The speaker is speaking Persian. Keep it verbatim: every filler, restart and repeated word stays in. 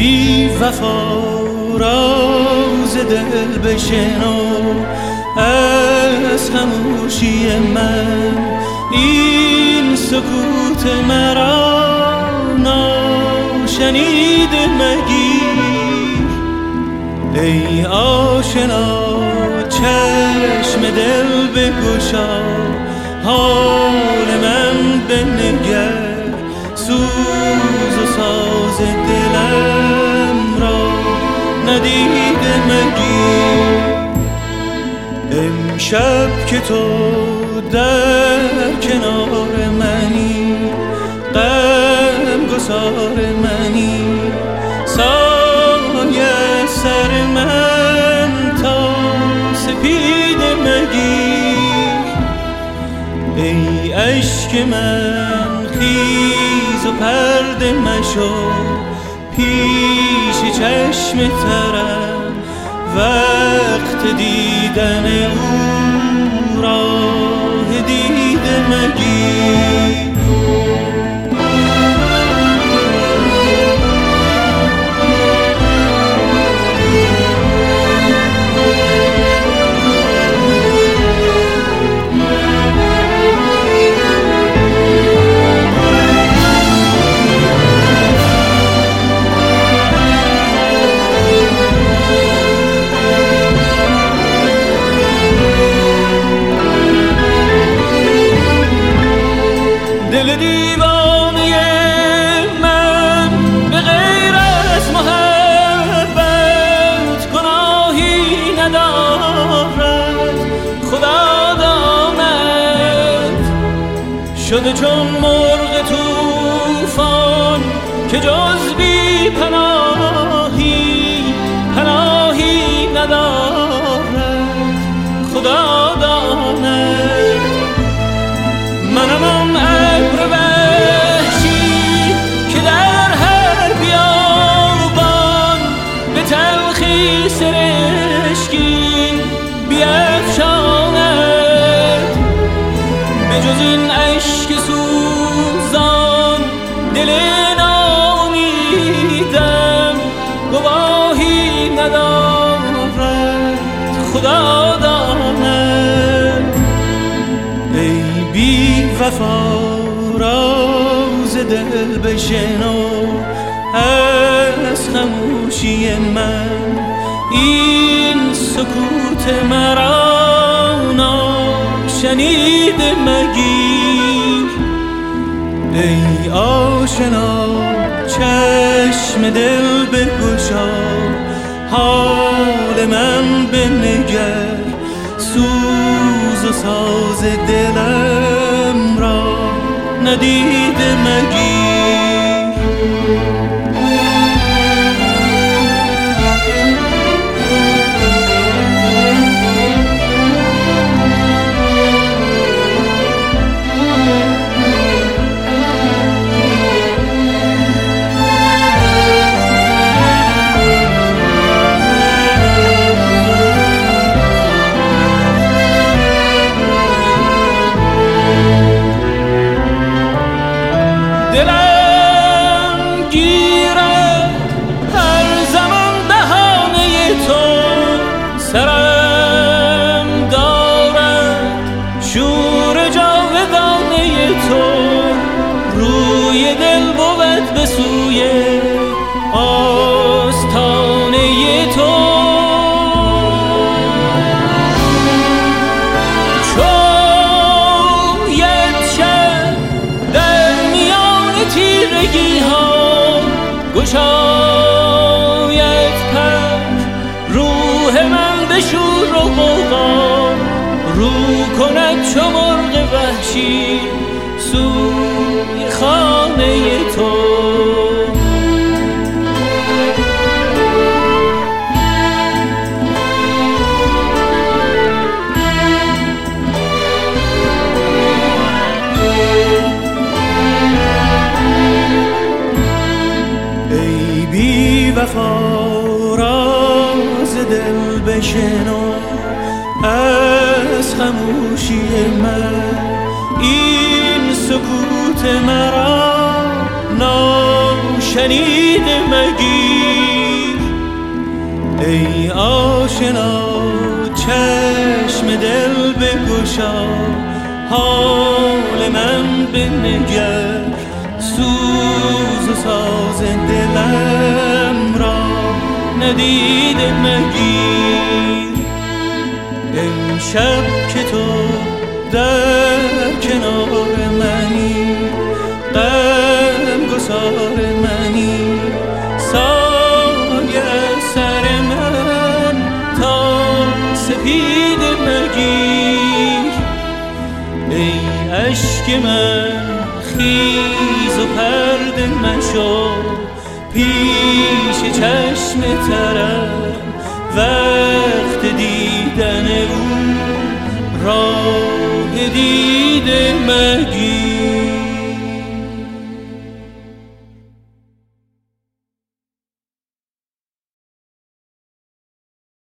بی وفا راز دل بشنو از خموشی من، این سکوت مرا ناشنیده مگیر. ای آشنا چشم دل بگشا، حال من بنگر، سوز و ساز دلم را ندیده مگیر. امشب که تو در کنار منی، غم گسار منی، سایه سر من تا سپید مگیر. ای اشک من خیز و پرده مشو، پیش چشم ترم وقت دیدن او راه دیده مگیر. دل دیوانه من به غیر از محبت گناهی ندارد. خدا داند شده چون مرغ طوفان که جز بی پناهی پناهی ندارد. خدا داند منم آن ابر وحشی که در هر بیابان به تلخی سرشکی بیفشاند. به جز این اشک سوزان دل ناامیدم گواهی ندارد. خدا داند ای بی وفا راز دل بشنو از خموشی من، این سکوت مرا ناشنیده مگیر. ای آشنا چشم دل بگشا، حال من بنگر، سوز و ساز دلم را ندیده مگیر. دلم گیرد هر زمان بهانه تو، سرم دارد شور جاودانه تو. روی دل بود به سوی آستانه تو. تیرگی ها گشاید پر، روح من به شور و غوغا رو کند چو مرغ وحشی سوی خانه تو. بی وفا راز دل بشنو از خموشی من، این سکوت مرا ناش شنیده مگیر. ای آشنا چشم دل بگشا، حال من بنگر، سوز و ساز دلم را ندیده مگیر. امشب که تو در کنار منی، غم گسار منی، سایه سر من تا سپید مگیر. ای اشک من خیز و پرده مشو، پیش چشم ترم وقت دیدن او راه دیده مگیر.